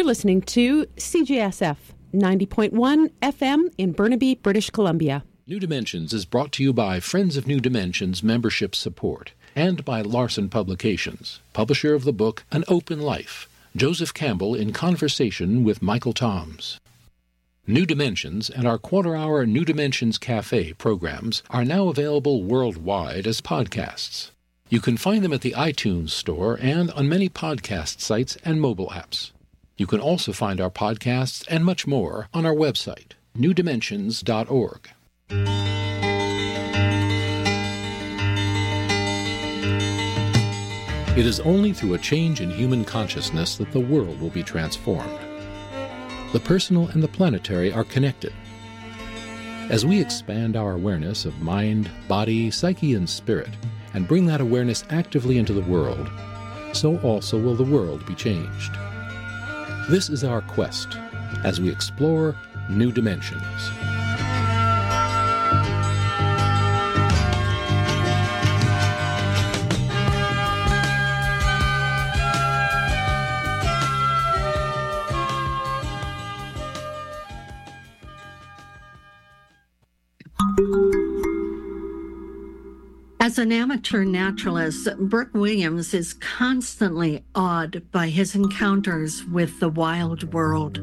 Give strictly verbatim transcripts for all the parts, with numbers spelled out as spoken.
You're listening to C J S F ninety point one F M in Burnaby, British Columbia. New Dimensions is brought to you by Friends of New Dimensions membership support and by Larson Publications, publisher of the book An Open Life, Joseph Campbell in conversation with Michael Toms. New Dimensions and our quarter-hour New Dimensions Cafe programs are now available worldwide as podcasts. You can find them at the iTunes Store and on many podcast sites and mobile apps. You can also find our podcasts and much more on our website, new dimensions dot org. It is only through a change in human consciousness that the world will be transformed. The personal and the planetary are connected. As we expand our awareness of mind, body, psyche, and spirit, and bring that awareness actively into the world, so also will the world be changed. This is our quest as we explore new dimensions. As an amateur naturalist, Brooke Williams is constantly awed by his encounters with the wild world.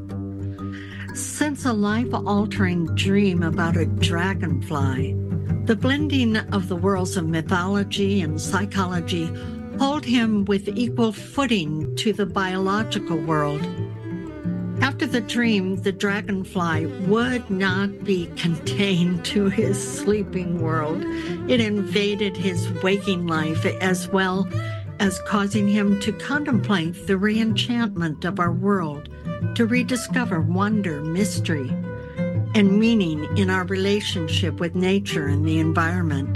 Since a life-altering dream about a dragonfly, the blending of the worlds of mythology and psychology hold him with equal footing to the biological world. After the dream, the dragonfly would not be contained to his sleeping world. It invaded his waking life, as well as causing him to contemplate the re-enchantment of our world, to rediscover wonder, mystery, and meaning in our relationship with nature and the environment.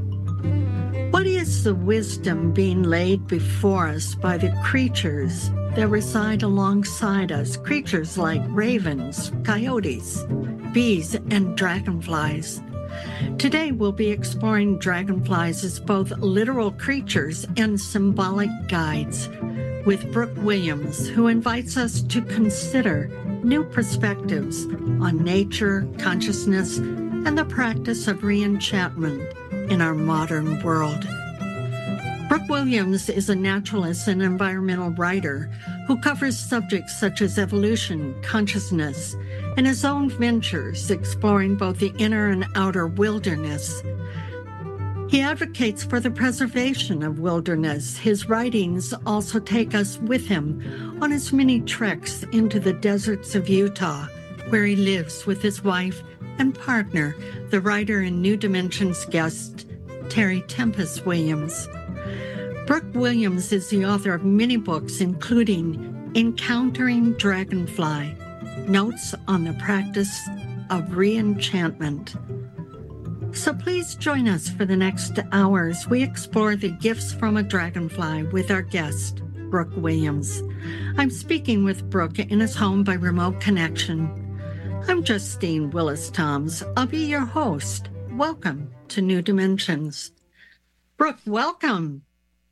What is the wisdom being laid before us by the creatures that reside alongside us, creatures like ravens, coyotes, bees, and dragonflies? Today, we'll be exploring dragonflies as both literal creatures and symbolic guides with Brooke Williams, who invites us to consider new perspectives on nature, consciousness, and the practice of re-enchantment in our modern world. Brooke Williams is a naturalist and environmental writer who covers subjects such as evolution, consciousness, and his own ventures exploring both the inner and outer wilderness. He advocates for the preservation of wilderness. His writings also take us with him on his many treks into the deserts of Utah, where he lives with his wife and partner, the writer and New Dimensions guest, Terry Tempest Williams. Brooke Williams is the author of many books, including Encountering Dragonfly, Notes on the Practice of Re-Enchantment. So please join us for the next hours. We explore the gifts from a dragonfly with our guest, Brooke Williams. I'm speaking with Brooke in his home by remote connection. I'm Justine Willis Toms. I'll be your host. Welcome to New Dimensions. Brooke, welcome.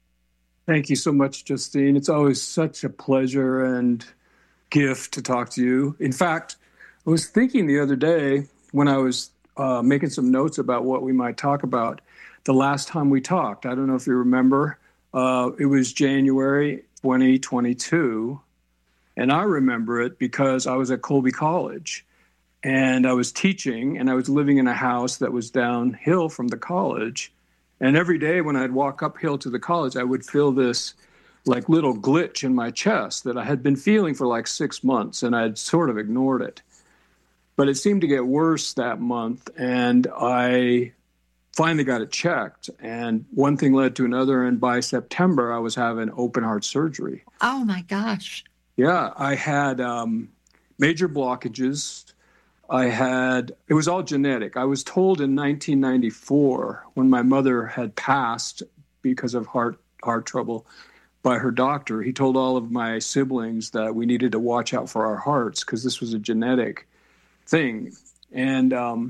Thank you so much, Justine. It's always such a pleasure and gift to talk to you. In fact, I was thinking the other day when I was uh, making some notes about what we might talk about the last time we talked. I don't know if you remember. Uh, it was January twenty twenty-two, and I remember it because I was at Colby College, and I was teaching, and I was living in a house that was downhill from the college. And every day when I'd walk uphill to the college, I would feel this like little glitch in my chest that I had been feeling for like six months, and I'd sort of ignored it. But it seemed to get worse that month, and I finally got it checked. And one thing led to another, and by September, I was having open heart surgery. Oh, my gosh. Yeah, I had um, major blockages. I had, it was all genetic. I was told in nineteen ninety-four, when my mother had passed because of heart heart trouble by her doctor, he told all of my siblings that we needed to watch out for our hearts because this was a genetic thing. And um,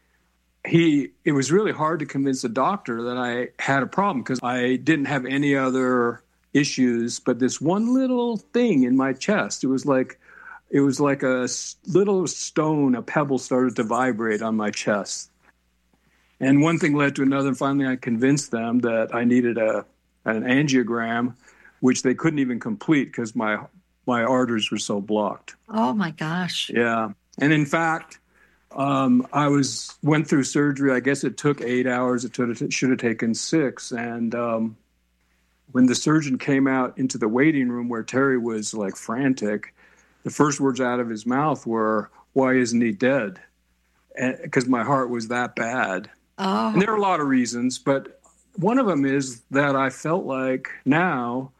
he, it was really hard to convince the doctor that I had a problem because I didn't have any other issues, but this one little thing in my chest, it was like it was like a little stone, a pebble started to vibrate on my chest. And one thing led to another, and finally I convinced them that I needed a an angiogram, which they couldn't even complete because my my arteries were so blocked. Oh, my gosh. Yeah. And in fact, um, I was went through surgery. I guess it took eight hours. It, took, it should have taken six. And um, when the surgeon came out into the waiting room where Terry was like frantic, the first words out of his mouth were, "Why isn't he dead?" Because my heart was that bad. Oh. And there are a lot of reasons, but one of them is that I felt like now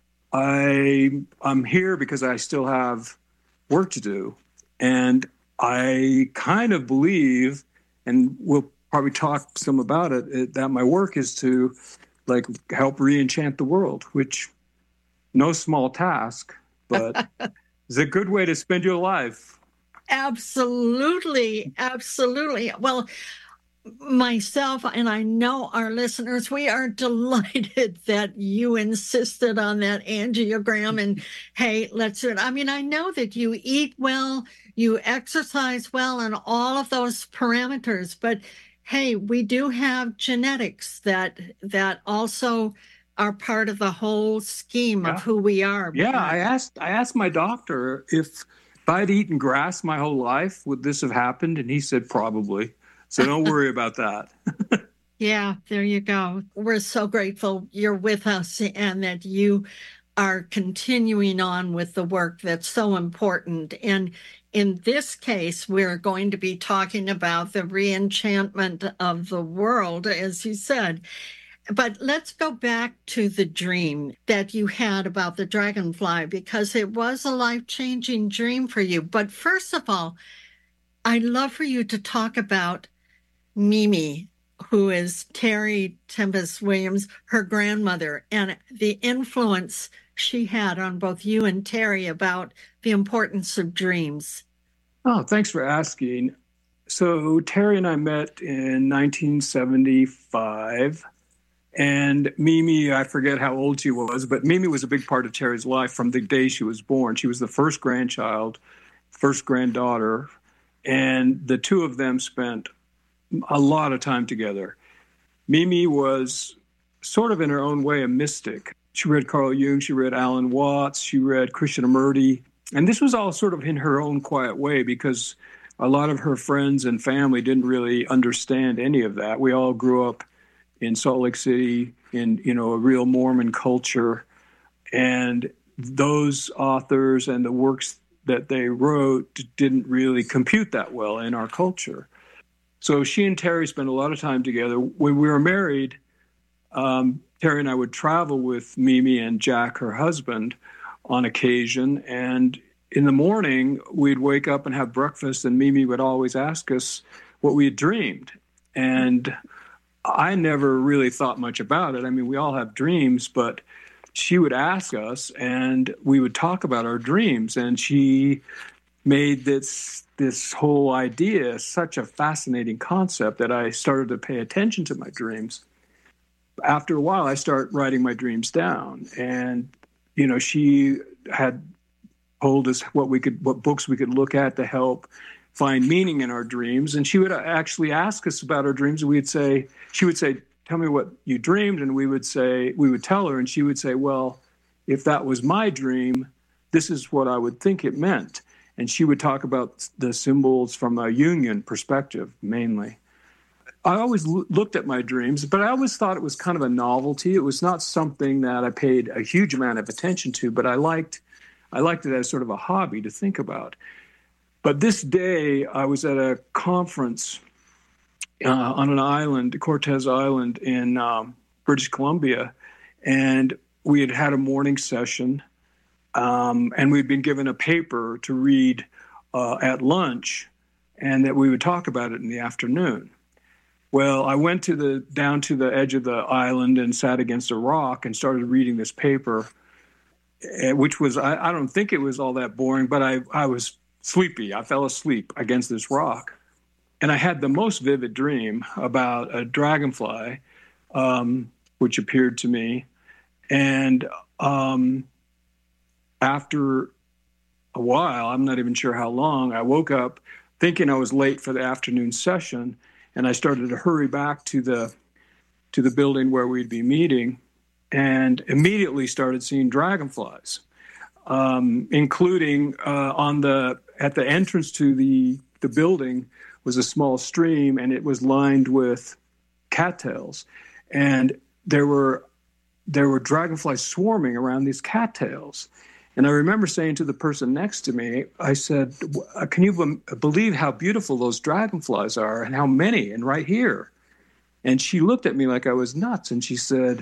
I, I'm here because I still have work to do. And I kind of believe, and we'll probably talk some about it, it that my work is to like help re-enchant the world, which no small task, but is a good way to spend your life. Absolutely. Absolutely. Well, myself, and I know our listeners, we are delighted that you insisted on that angiogram and, hey, let's do it. I mean, I know that you eat well, you exercise well, and all of those parameters, but hey, we do have genetics that that also are part of the whole scheme yeah. of who we are. Yeah, I asked I asked my doctor if, if I'd eaten grass my whole life, would this have happened? And he said, probably. So don't worry about that. Yeah, there you go. We're so grateful you're with us and that you are continuing on with the work that's so important. And in this case, we're going to be talking about the re-enchantment of the world, as you said. But let's go back to the dream that you had about the dragonfly, because it was a life-changing dream for you. But first of all, I'd love for you to talk about Mimi, who is Terry Tempest Williams, her grandmother, and the influence she had on both you and Terry about the importance of dreams. Oh, thanks for asking. So Terry and I met in nineteen seventy-five, and Mimi, I forget how old she was, but Mimi was a big part of Terry's life from the day she was born. She was the first grandchild, first granddaughter, and the two of them spent a lot of time together. Mimi was sort of in her own way a mystic. She read Carl Jung, she read Alan Watts, she read Krishnamurti. And this was all sort of in her own quiet way because a lot of her friends and family didn't really understand any of that. We all grew up in Salt Lake City in, you know, a real Mormon culture. And those authors and the works that they wrote didn't really compute that well in our culture. So she and Terry spent a lot of time together. When we were married, um, Terry and I would travel with Mimi and Jack, her husband, on occasion. And in the morning, we'd wake up and have breakfast, and Mimi would always ask us what we had dreamed. And I never really thought much about it. I mean, we all have dreams, but she would ask us, and we would talk about our dreams. And she made this this whole idea such a fascinating concept that I started to pay attention to my dreams. After a while, I started writing my dreams down. And, you know, she had told us what we could, what books we could look at to help find meaning in our dreams. And she would actually ask us about our dreams. And we'd say, she would say, tell me what you dreamed. And we would say, we would tell her, and she would say, well, if that was my dream, this is what I would think it meant. And she would talk about the symbols from a Jungian perspective, mainly. I always l- looked at my dreams, but I always thought it was kind of a novelty. It was not something that I paid a huge amount of attention to, but I liked, I liked it as sort of a hobby to think about. But this day, I was at a conference uh, on an island, Cortez Island in um, British Columbia, and we had had a morning session. Um, and we'd been given a paper to read uh, at lunch, and that we would talk about it in the afternoon. Well, I went to the down to the edge of the island and sat against a rock and started reading this paper, which was, I, I don't think it was all that boring, but I, I was sleepy. I fell asleep against this rock. And I had the most vivid dream about a dragonfly, um, which appeared to me. And um, after a while. I'm not even sure how long. I woke up thinking I was late for the afternoon session, and I started to hurry back to the to the building where we'd be meeting, and immediately started seeing dragonflies, um, including uh, on the at the entrance to the the building was a small stream, and it was lined with cattails, and there were there were dragonflies swarming around these cattails. And I remember saying to the person next to me, I said, can you b- believe how beautiful those dragonflies are and how many, and right here? And she looked at me like I was nuts, and she said,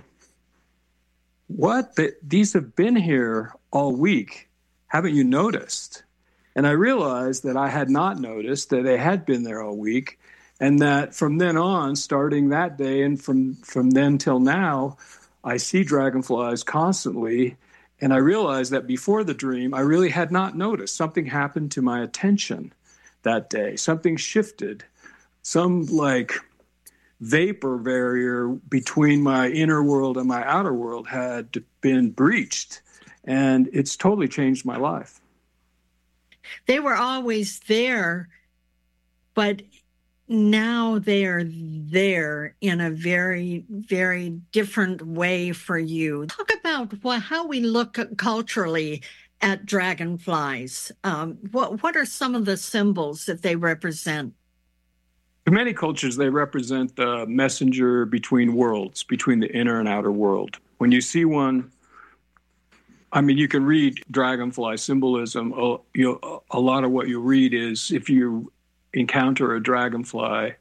what? But these have been here all week. Haven't you noticed? And I realized that I had not noticed, that they had been there all week, and that from then on, starting that day and from, from then till now, I see dragonflies constantly. And I realized that before the dream, I really had not noticed. Something happened to my attention that day. Something shifted. Some like vapor barrier between my inner world and my outer world had been breached. And it's totally changed my life. They were always there, but now they are there in a very, very different way for you. Talk about what, how we look culturally at dragonflies. Um, what, what are some of the symbols that they represent? In many cultures, they represent the messenger between worlds, between the inner and outer world. When you see one, I mean, you can read dragonfly symbolism. Uh, you know, a lot of what you read is if you encounter a dragonfly,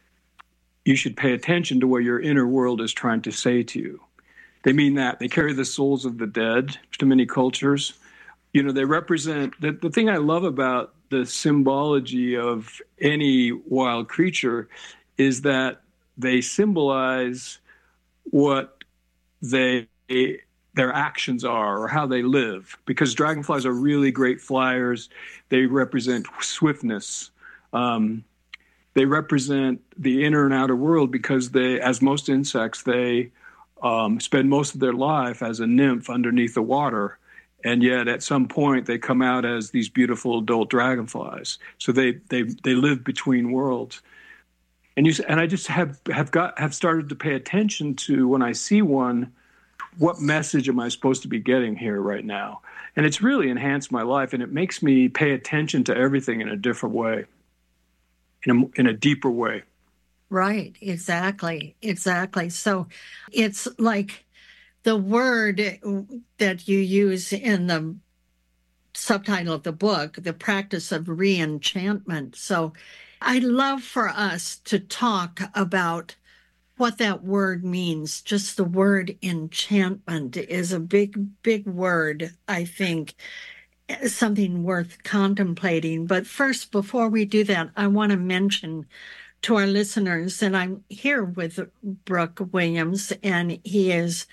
you should pay attention to what your inner world is trying to say to you. They mean that. They carry the souls of the dead to many cultures. You know, they represent, the, the thing I love about the symbology of any wild creature is that they symbolize what they their actions are or how they live. Because dragonflies are really great flyers. They represent swiftness. Um, they represent the inner and outer world because they, as most insects, they um, spend most of their life as a nymph underneath the water. And yet at some point they come out as these beautiful adult dragonflies. So they, they, they live between worlds. And you, and I just have, have got, have started to pay attention to when I see one, what message am I supposed to be getting here right now? And it's really enhanced my life, and it makes me pay attention to everything in a different way. In a, in a deeper way. Right, exactly, exactly. So it's like the word that you use in the subtitle of the book, the practice of re-enchantment. So I'd love for us to talk about what that word means. Just the word enchantment is a big, big word, I think. Something worth contemplating. But first, before we do that, I want to mention to our listeners that I'm here with Brooke Williams, and he is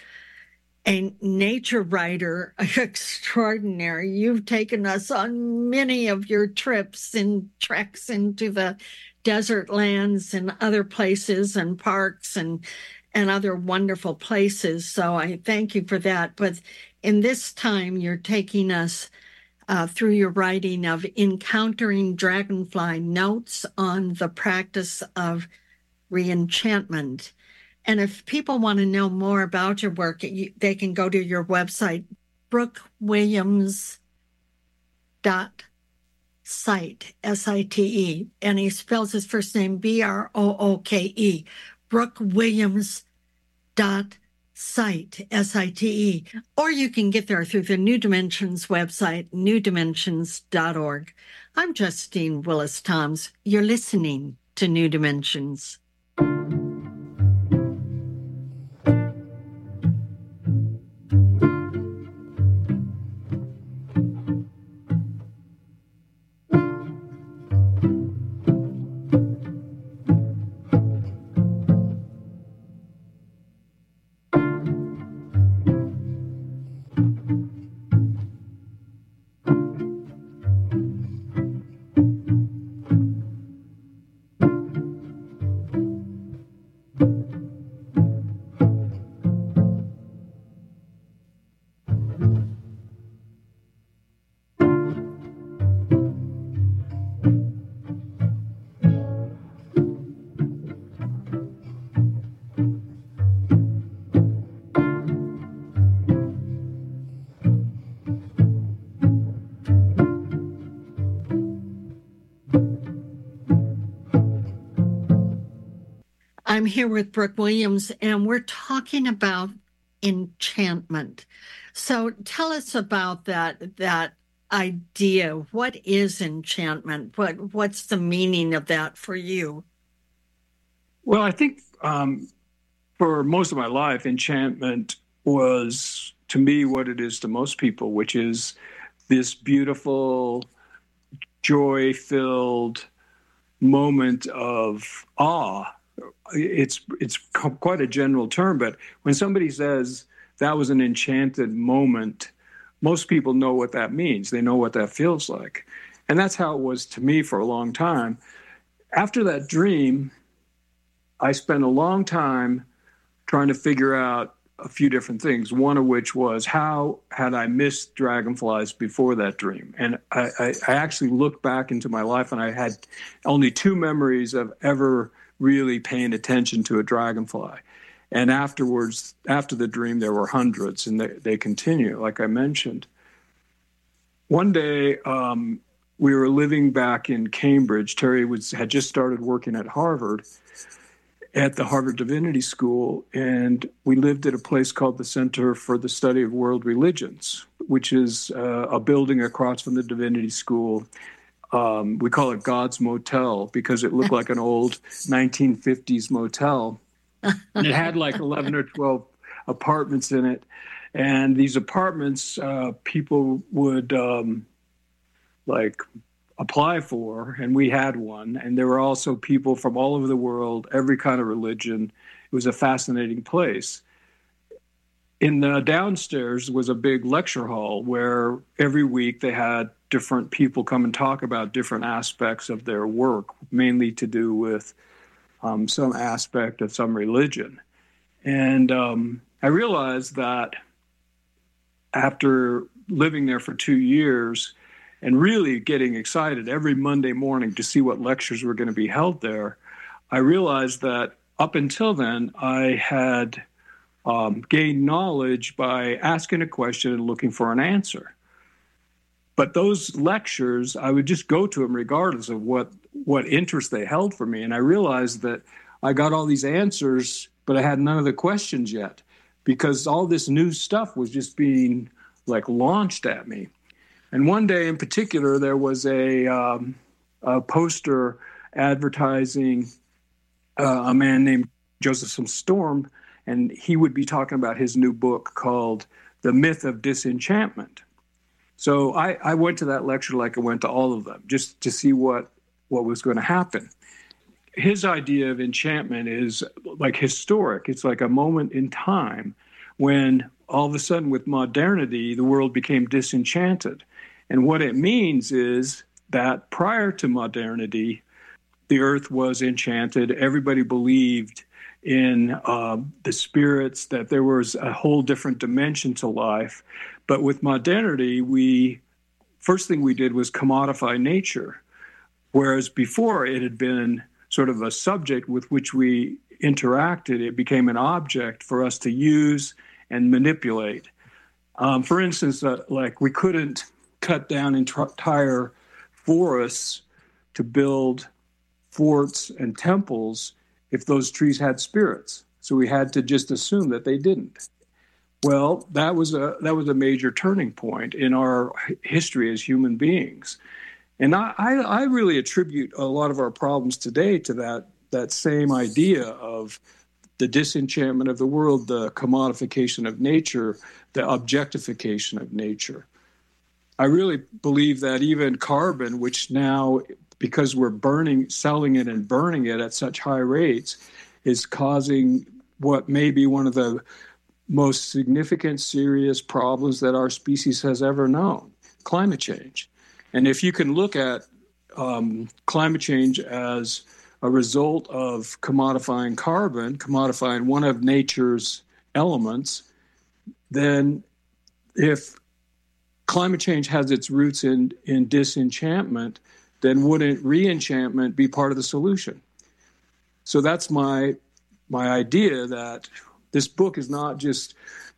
a nature writer extraordinary. You've taken us on many of your trips and treks into the desert lands and other places and parks and and other wonderful places. So I thank you for that. But in this time, you're taking us Uh, through your writing of Encountering Dragonfly, Notes on the Practice of Re-enchantment. And if people want to know more about your work, you, they can go to your website, brooke williams dot site, S I T E. And he spells his first name B R O O K E, brooke williams dot site, S I T E. Or you can get there through the New Dimensions website, new dimensions dot org. I'm Justine Willis Toms. You're listening to New Dimensions. I'm here with Brooke Williams, and we're talking about enchantment. So tell us about that that idea. What is enchantment? What what's the meaning of that for you? Well, I think um, for most of my life, enchantment was to me what it is to most people, which is this beautiful, joy-filled moment of awe. It's it's quite a general term, but when somebody says that was an enchanted moment, most people know what that means. They know what that feels like. And that's how it was to me for a long time. After that dream, I spent a long time trying to figure out a few different things, one of which was how had I missed dragonflies before that dream? And I, I, I actually looked back into my life, and I had only two memories of ever really paying attention to a dragonfly. And afterwards, after the dream, there were hundreds, and they, they continue, like I mentioned. One day, um, we were living back in Cambridge. Terry was had just started working at Harvard, at the Harvard Divinity School, and we lived at a place called the Center for the Study of World Religions, which is uh, a building across from the Divinity School. Um, we call it God's Motel because it looked like an old nineteen fifties motel. And it had like eleven or twelve apartments in it. And these apartments, uh, people would um, like apply for, and we had one. And there were also people from all over the world, every kind of religion. It was a fascinating place. In the downstairs was a big lecture hall where every week they had different people come and talk about different aspects of their work, mainly to do with um, some aspect of some religion. And um, I realized that after living there for two years and really getting excited every Monday morning to see what lectures were going to be held there, I realized that up until then, I had um, gained knowledge by asking a question and looking for an answer. But those lectures, I would just go to them regardless of what, what interest they held for me. And I realized that I got all these answers, but I had none of the questions yet because all this new stuff was just being like launched at me. And one day in particular, there was a, um, a poster advertising uh, a man named Joseph Storm, and he would be talking about his new book called The Myth of Disenchantment. So I, I went to that lecture like I went to all of them, just to see what, what was going to happen. His idea of enchantment is like historic. It's like a moment in time when all of a sudden with modernity, the world became disenchanted. And what it means is that prior to modernity, the earth was enchanted. Everybody believed in uh, the spirits, that there was a whole different dimension to life. But with modernity, we first thing we did was commodify nature, whereas before it had been sort of a subject with which we interacted. It became an object for us to use and manipulate. Um, for instance, uh, like we couldn't cut down entire forests to build forts and temples if those trees had spirits. So we had to just assume that they didn't. Well, that was a that was a major turning point in our history as human beings. And I, I, I really attribute a lot of our problems today to that that same idea of the disenchantment of the world, the commodification of nature, the objectification of nature. I really believe that even carbon, which now, because we're burning, selling it and burning it at such high rates, is causing what may be one of the most significant, serious problems that our species has ever known, climate change. And if you can look at um, climate change as a result of commodifying carbon, commodifying one of nature's elements, then if climate change has its roots in, in disenchantment, then wouldn't re-enchantment be part of the solution? So that's my my idea, that this book is not just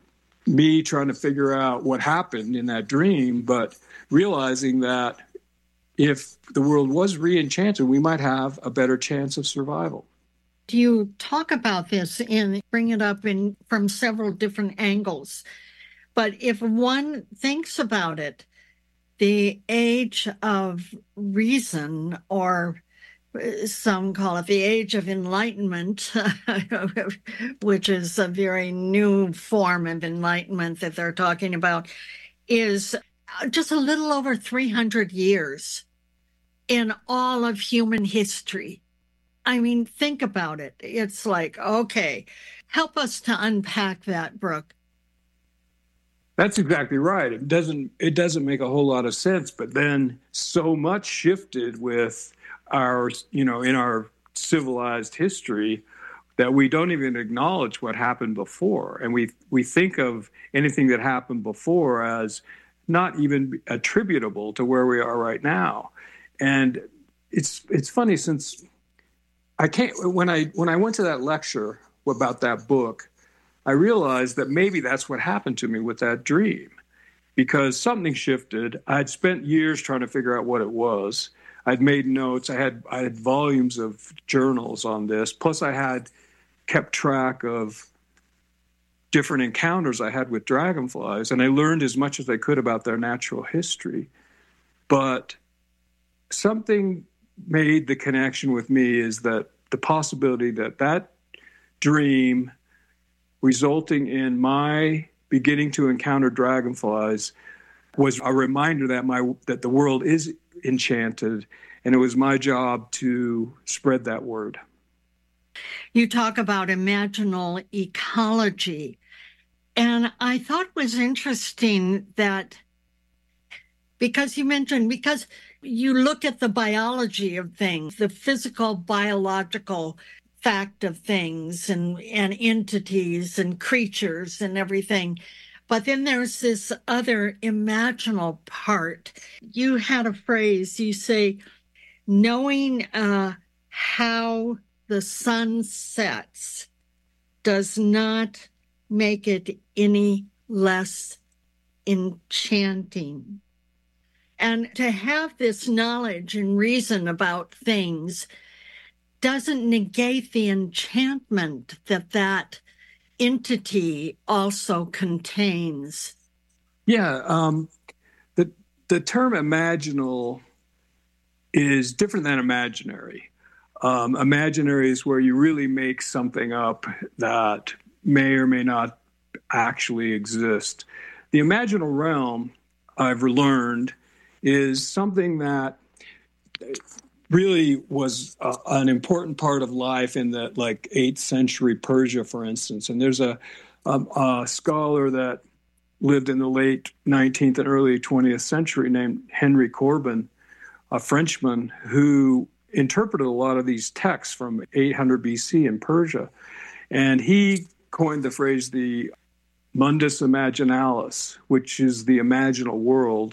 me trying to figure out what happened in that dream, but realizing that if the world was re-enchanted, we might have a better chance of survival. You talk about this and bring it up in from several different angles. But if one thinks about it, the age of reason, or some call it the age of enlightenment, which is a very new form of enlightenment that they're talking about, is just a little over three hundred years in all of human history. I mean, think about it. It's like, okay, help us to unpack that, Brooke. That's exactly right. It doesn't it doesn't make a whole lot of sense, but then so much shifted with our, you know, in our civilized history that we don't even acknowledge what happened before. And we we think of anything that happened before as not even attributable to where we are right now. And it's it's funny, since I can't when I when I went to that lecture about that book, I realized that maybe that's what happened to me with that dream, because something shifted. I'd spent years trying to figure out what it was. I'd made notes. I had I had volumes of journals on this. Plus, I had kept track of different encounters I had with dragonflies, and I learned as much as I could about their natural history. But something made the connection with me, is that the possibility that that dream resulting in my beginning to encounter dragonflies was a reminder that my that the world is enchanted, and it was my job to spread that word. You talk about imaginal ecology, and I thought it was interesting that because you mentioned, because you look at the biology of things, the physical, biological fact of things and, and entities and creatures and everything. But then there's this other imaginal part. You had a phrase, you say, knowing uh, how the sun sets does not make it any less enchanting. And to have this knowledge and reason about things doesn't negate the enchantment that that entity also contains. Yeah, um, the the term imaginal is different than imaginary. Um, imaginary is where you really make something up that may or may not actually exist. The imaginal realm, I've learned, is something that really was uh, an important part of life in the like eighth century Persia, for instance. And there's a, a, a scholar that lived in the late nineteenth and early twentieth century named Henry Corbin, a Frenchman, who interpreted a lot of these texts from eight hundred B C in Persia. And he coined the phrase the mundus imaginalis, which is the imaginal world.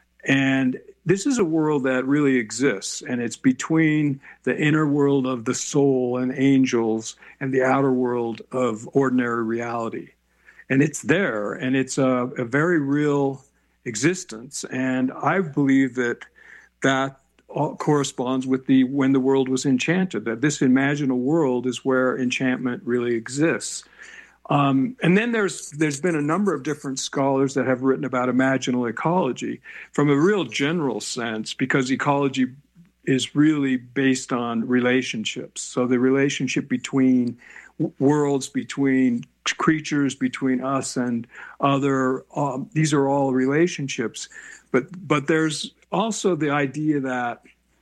And this is a world that really exists, and it's between the inner world of the soul and angels and the outer world of ordinary reality. And it's there, and it's a, a very real existence. And I believe that that corresponds with the when the world was enchanted, that this imaginal world is where enchantment really exists. Um, and then there's there's been a number of different scholars that have written about imaginal ecology from a real general sense, because ecology is really based on relationships. So the relationship between worlds, between creatures, between us and other, um, these are all relationships. But but there's also the idea that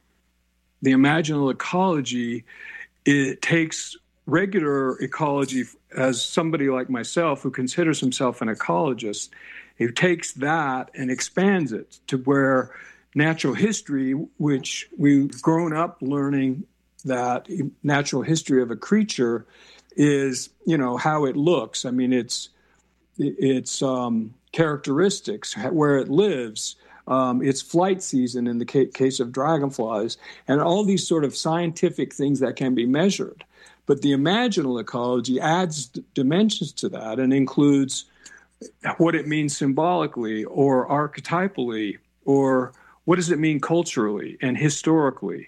the imaginal ecology, it takes regular ecology, as somebody like myself who considers himself an ecologist, who takes that and expands it to where natural history, which we've grown up learning that natural history of a creature is, you know, how it looks. I mean, it's its um, characteristics, where it lives, um, its flight season in the ca- case of dragonflies, and all these sort of scientific things that can be measured. But the imaginal ecology adds d- dimensions to that and includes what it means symbolically or archetypally, or what does it mean culturally and historically.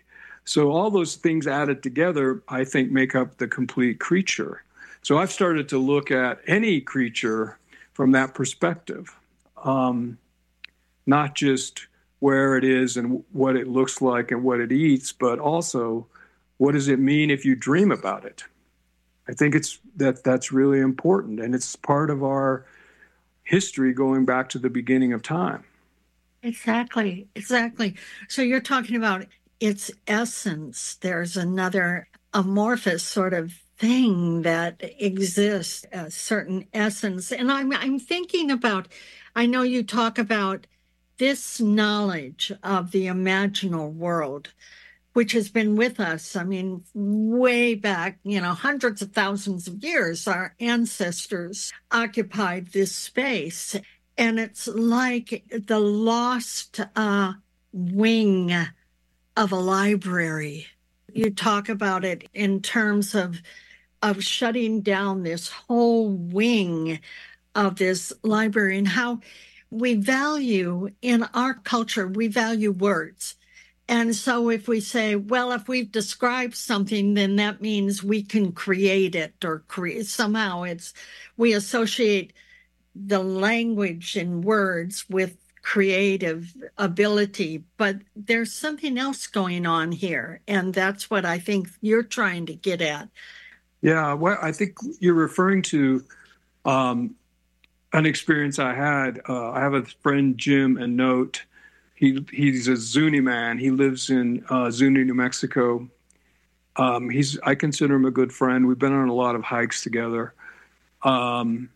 So all those things added together, I think, make up the complete creature. So I've started to look at any creature from that perspective, um, not just where it is and what it looks like and what it eats, but also what does it mean if you dream about it? I think it's that that's really important, and it's part of our history going back to the beginning of time. Exactly, exactly. So you're talking about its essence. There's another amorphous sort of thing that exists, a certain essence. And I'm I'm thinking about, I know you talk about this knowledge of the imaginal world, which has been with us, I mean, way back, you know, hundreds of thousands of years, our ancestors occupied this space. And it's like the lost uh, wing of a library. You talk about it in terms of, of shutting down this whole wing of this library, and how we value, in our culture, we value words. And so if we say, well, if we've described something, then that means we can create it, or create somehow it's, we associate the language and words with creative ability. But there's something else going on here. And that's what I think you're trying to get at. Yeah, well, I think you're referring to um, an experience I had. Uh, I have a friend, Jim Anote. He he's a Zuni man. He lives in uh, Zuni, New Mexico. Um, he's I consider him a good friend. We've been on a lot of hikes together. Um,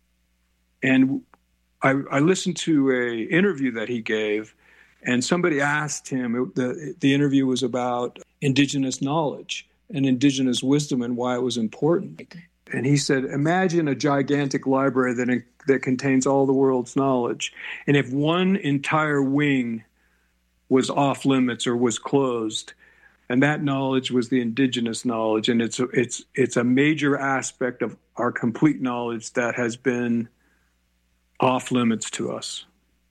and I, I listened to a interview that he gave, and somebody asked him. It, the the interview was about indigenous knowledge and indigenous wisdom and why it was important. And he said, imagine a gigantic library that that contains all the world's knowledge. And if one entire wing was off limits or was closed, and that knowledge was the indigenous knowledge, and it's a, it's it's a major aspect of our complete knowledge that has been off limits to us.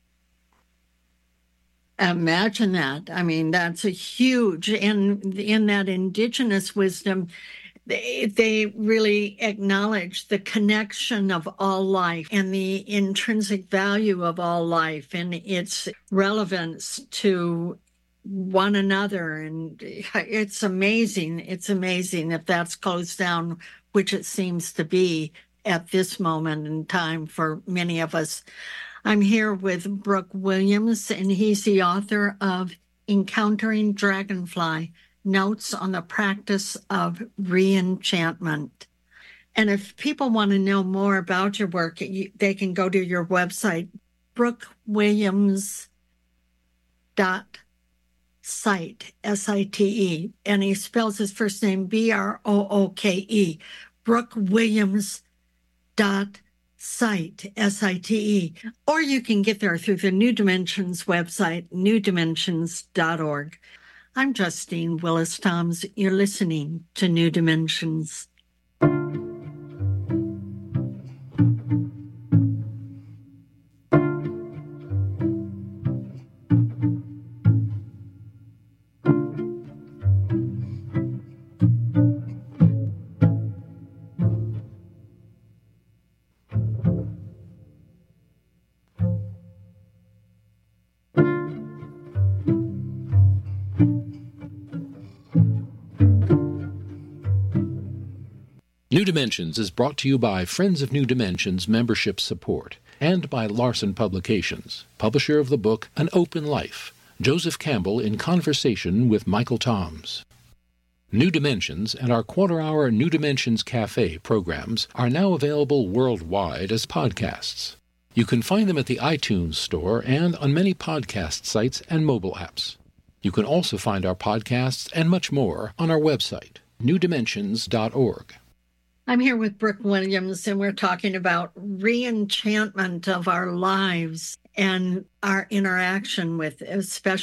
Imagine that. I mean, that's a huge, and in that indigenous wisdom, They, they really acknowledge the connection of all life and the intrinsic value of all life and its relevance to one another. And it's amazing. It's amazing if that's closed down, which it seems to be at this moment in time for many of us. I'm here with Brooke Williams, and he's the author of Encountering Dragonfly: Notes on the Practice of Reenchantment. And if people want to know more about your work, you, they can go to your website, brooke williams dot site, S I T E. And he spells his first name B R O O K E, brooke williams dot site, S I T E. Or you can get there through the New Dimensions website, new dimensions dot org. I'm Justine Willis-Toms. You're listening to New Dimensions. New Dimensions is brought to you by Friends of New Dimensions membership support and by Larson Publications, publisher of the book An Open Life, Joseph Campbell in conversation with Michael Toms. New Dimensions and our quarter-hour New Dimensions Cafe programs are now available worldwide as podcasts. You can find them at the iTunes Store and on many podcast sites and mobile apps. You can also find our podcasts and much more on our website, new dimensions dot org. I'm here with Brooke Williams, and we're talking about reenchantment of our lives and our interaction with, especially